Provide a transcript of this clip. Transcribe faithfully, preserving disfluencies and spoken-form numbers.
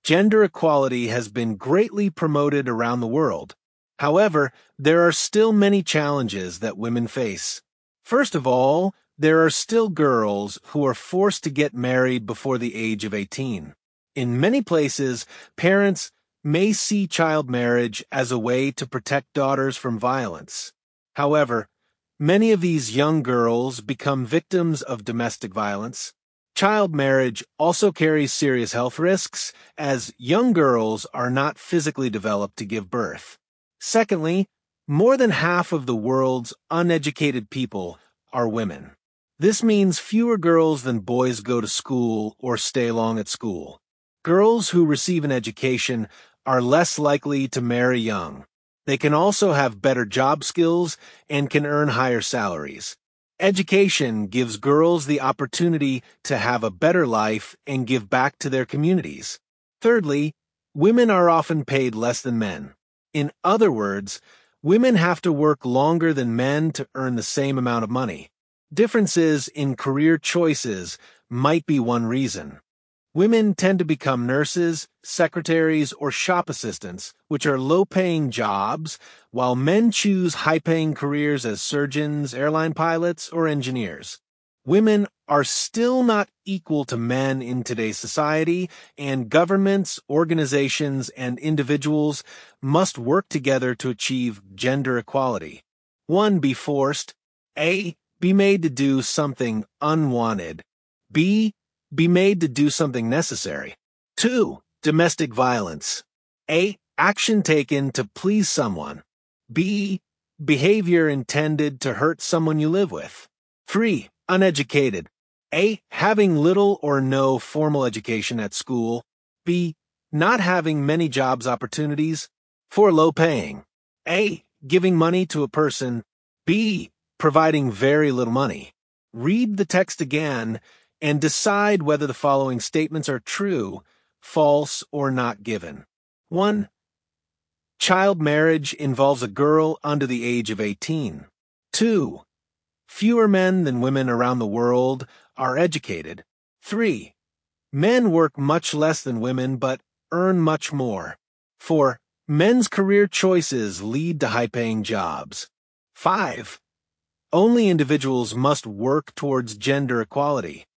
Gender equality has been greatly promoted around the world. However, there are still many challenges that women face. First of all, there are still girls who are forced to get married before the age of eighteen. In many places, parents may see child marriage as a way to protect daughters from violence. However, many of these young girls become victims of domestic violence. Child marriage also carries serious health risks, as young girls are not physically developed to give birth. Secondly, more than half of the world's uneducated people are women. This means fewer girls than boys go to school or stay long at school. Girls who receive an education are less likely to marry young. They can also have better job skills and can earn higher salaries. Education gives girls the opportunity to have a better life and give back to their communities. Thirdly, women are often paid less than men. In other words, women have to work longer than men to earn the same amount of money. Differences in career choices might be one reason. Women tend to become nurses, secretaries, or shop assistants, which are low-paying jobs, while men choose high-paying careers as surgeons, airline pilots, or engineers. Women are still not equal to men in today's society, and governments, organizations, and individuals must work together to achieve gender equality. one. Be forced. A. Be made to do something unwanted. B. Be made to do something necessary. two. Domestic violence. A. Action taken to please someone. B. Behavior intended to hurt someone you live with. three. Uneducated. A. Having little or no formal education at school. B. Not having many jobs opportunities. four. Low paying. A. Giving money to a person. B. Providing very little money. Read the text again and decide whether the following statements are true, false, or not given. one. Child marriage involves a girl under the age of eighteen. two. Fewer men than women around the world are educated. three. Men work much less than women but earn much more. four. Men's career choices lead to high-paying jobs. five. Only individuals must work towards gender equality.